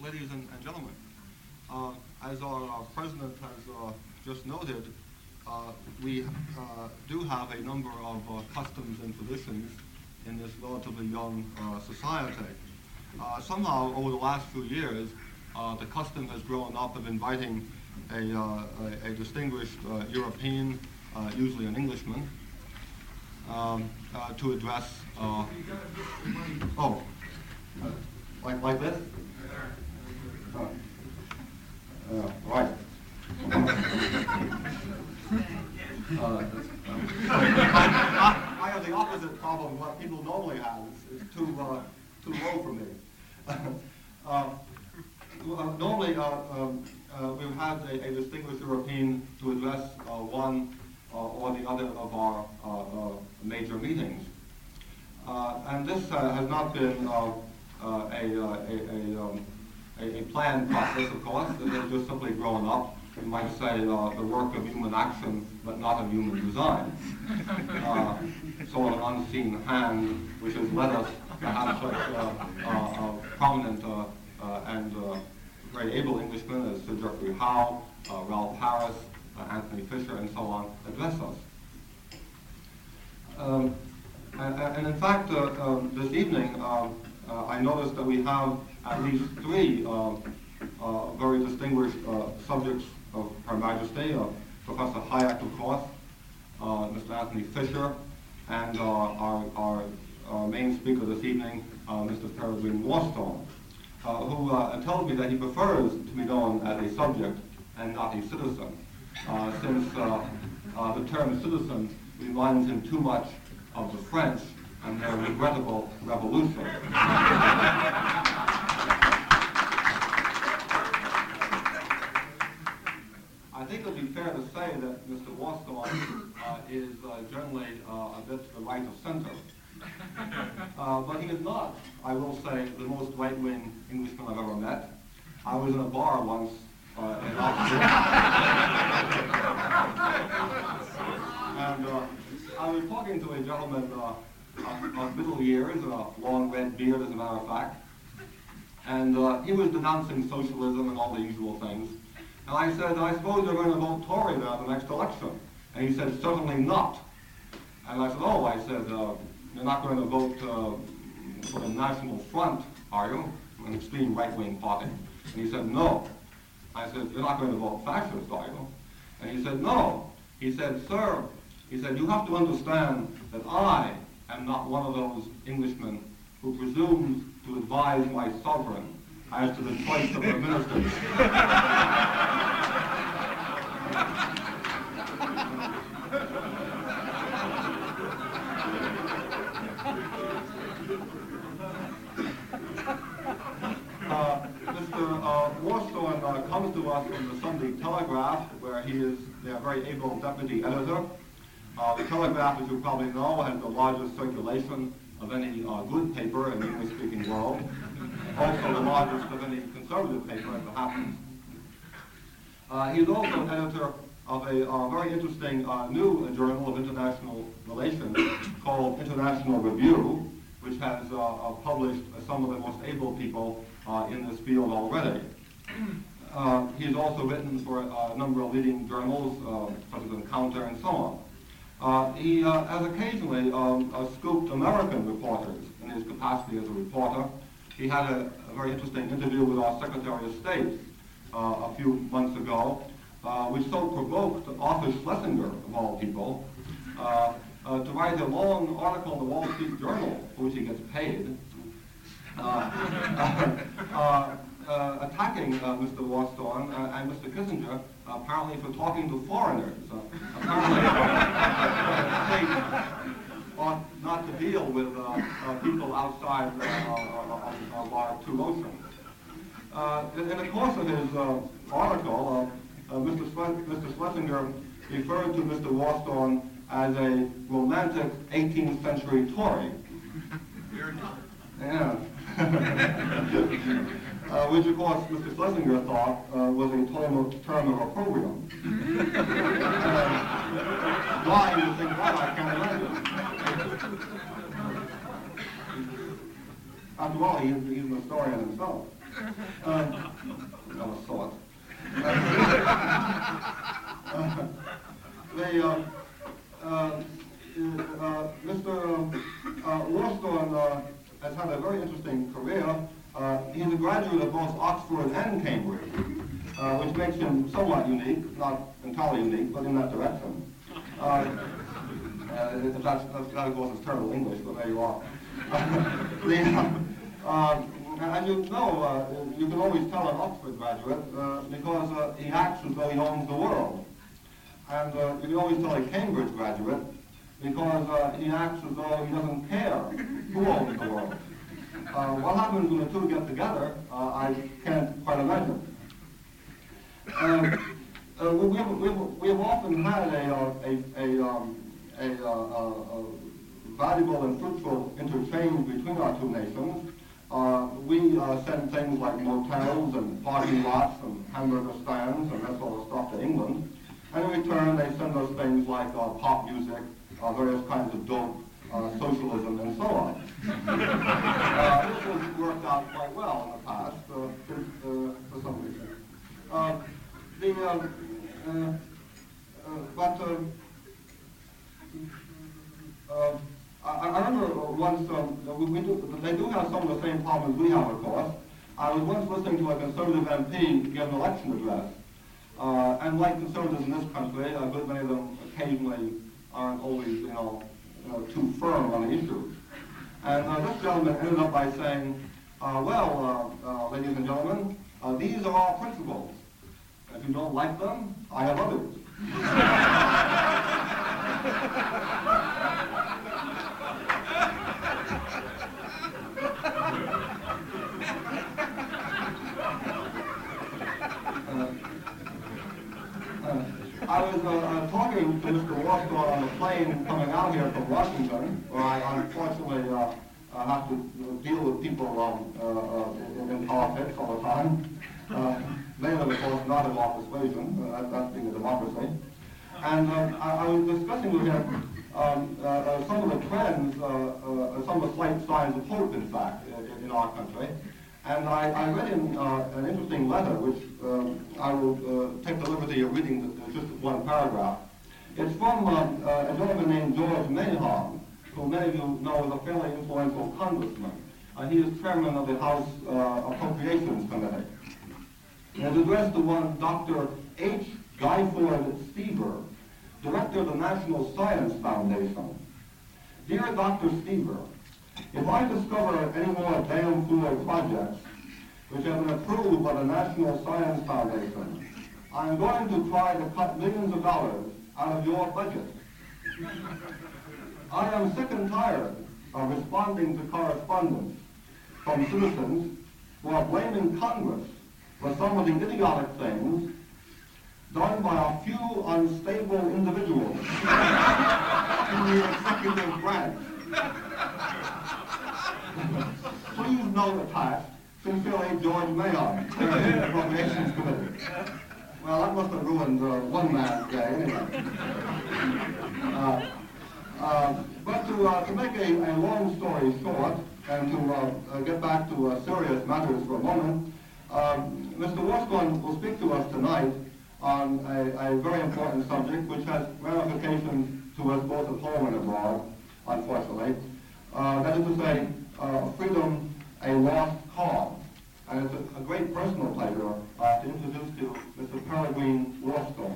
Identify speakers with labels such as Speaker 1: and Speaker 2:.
Speaker 1: ladies and gentlemen. As our president has just noted, we do have a number of customs and traditions in this relatively young society. Somehow, over the last few years, the custom has grown up of inviting a distinguished European, usually an Englishman, to address. Like this? Right. I have the opposite problem. What people normally have is too low for me. Normally, we've had a distinguished European to address one or the other of our major meetings. And this has not been a planned process, of course. It has just simply grown up. You might say the work of human action, but not of human design. Sort of an unseen hand which has led us to have such prominent and very able Englishmen as Sir Geoffrey Howe, Ralph Harris, Anthony Fisher, and so on address us. And in fact, this evening, I noticed that we have at least three very distinguished subjects of Her Majesty, Professor Hayek, of course, Mr. Anthony Fisher, and our main speaker this evening, Mr. Peregrine Warstone, who tells me that he prefers to be known as a subject and not a citizen, since the term citizen reminds him too much of the French and their regrettable revolution. I think it would be fair to say that Mr. Warstone is generally a bit to the right of center. But he is not, I will say, the most right-wing Englishman I've ever met. I was in a bar once in Oxford. And I was talking to a gentleman of middle years, a long red beard as a matter of fact. And he was denouncing socialism and all the usual things. And I said, I suppose you're going to vote Tory now the next election. And he said, certainly not. And I said, oh, I said, you're not going to vote for the National Front, are you? An extreme right-wing party. And he said, no. I said, you're not going to vote fascist, are you? And he said, no. He said, sir, he said, you have to understand that I am not one of those Englishmen who presumes to advise my sovereign as to the choice of their ministers. Mr. Warstone comes to us from the Sunday Telegraph, where he is their very able deputy editor. The Telegraph, as you probably know, has the largest circulation of any good paper in the English-speaking world. Also the largest of any conservative paper, as it happens. He is also editor of a very interesting new journal of international relations called International Review, which has published some of the most able people in this field already. He has also written for a number of leading journals, such as Encounter and so on. He has occasionally scooped American reporters in his capacity as a reporter. He had a very interesting interview with our Secretary of State a few months ago, which so provoked Arthur Schlesinger, of all people, to write a long article in the Wall Street Journal, for which he gets paid, attacking Mr. Warstone and Mr. Kissinger, apparently for talking to foreigners. Apparently, the state ought not to deal with people outside of our two oceans. In the course of his article, Mr. Schlesinger referred to Mr. Warstone as a romantic 18th century Tory. Yeah. Which, of course, Mr. Schlesinger thought was a term of opprobrium. Why you think that, I can't imagine. After all, he's an historian himself. Of a sort. Mr. Wollstone has had a very interesting career. He's a graduate of both Oxford and Cambridge, which makes him somewhat unique, not entirely unique, but in that direction. That of course is terrible English, but there you are. And you know, you can always tell an Oxford graduate because he acts as though he owns the world. And you can always tell a Cambridge graduate because he acts as though he doesn't care who owns the world. What happens when the two get together, I can't quite imagine. We have often had a valuable and fruitful interchange between our two nations. We send things like motels and parking lots and hamburger stands and that sort of stuff to England. And in return, they send us things like pop music, various kinds of dope, socialism, and so on. This has worked out quite well in the past, for some reason. I remember once, they do have some of the same problems we have, of course. I was once listening to a Conservative MP give an election address. And like Conservatives in this country, a good many of them occasionally aren't always, too firm on the issues. And this gentleman ended up by saying, ladies and gentlemen, these are our principles. If you don't like them, I have others. I was talking to Mr. Wollstone on the plane coming out here from Washington, where I unfortunately have to deal with people in politics all the time. Many of them, of course, not of our persuasion, that being a democracy. And I was discussing with him some of the trends, some of the slight signs of hope, in fact, in our country. And I read him an interesting letter, which I will take the liberty of reading just one paragraph. It's from a gentleman named George Mahon, who many of you know is a fairly influential congressman. He is chairman of the House Appropriations Committee. It is addressed to one Dr. H. Guyford Stever, director of the National Science Foundation. Dear Dr. Stever, if I discover any more damn fool projects which have been approved by the National Science Foundation, I am going to try to cut millions of dollars out of your budget. I am sick and tired of responding to correspondence from citizens who are blaming Congress for some of the idiotic things done by a few unstable individuals in the executive branch. Please note attached, sincerely, George Mahon, Chairman of the Appropriations Committee. Well, that must have ruined one man's day, anyway. But to make a long story short, and to get back to serious matters for a moment, Mr. Wollstone will speak to us tonight on a very important subject which has ramifications to us both at home and abroad, unfortunately. That is to say, freedom, a lost cause. And it's a great personal pleasure to introduce to Mr. Peregrine Wollstone.